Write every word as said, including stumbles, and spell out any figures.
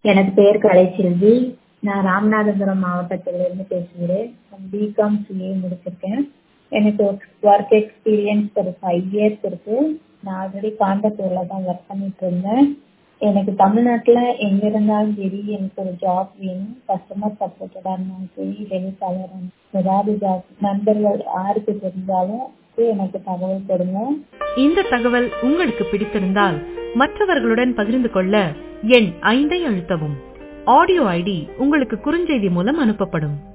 எனக்கு பேர் கலைச்செல்வி. நான் ராமநாதபுரம் மாவட்டத்திலிருந்து பேசுகிறேன். பிகாம் சிஏ முடிச்சிருக்கேன். எனக்கு ஒர்க் எக்ஸ்பீரியன்ஸ் ஒரு ஃபைவ் இயர்ஸ் இருக்கு. நான் ஆல்ரெடி காண்டத்தூரில் தான் ஒர்க் பண்ணிட்டு இருந்தேன். எனக்கு தமிழ்நாட்டில் எங்கே இருந்தாலும் சரி எனக்கு ஒரு ஜாப் வேணும். கஸ்டமர் சப்போர்ட்டடாக இருந்தாலும் சரி, டெலிகாலராக ஏதாவது ஜாப் நண்பர்கள் யாருக்கு தெரிஞ்சாலும் எனக்கு தகவல் கொடுங்க. இந்த தகவல் உங்களுக்கு பிடித்திருந்தால் மற்றவர்களுடன் பகிர்ந்து கொள்ள எண் ஐந்தை அழுத்தவும். ஆடியோ ஐடி உங்களுக்கு குறுஞ்செய்தி மூலம் அனுப்பப்படும்.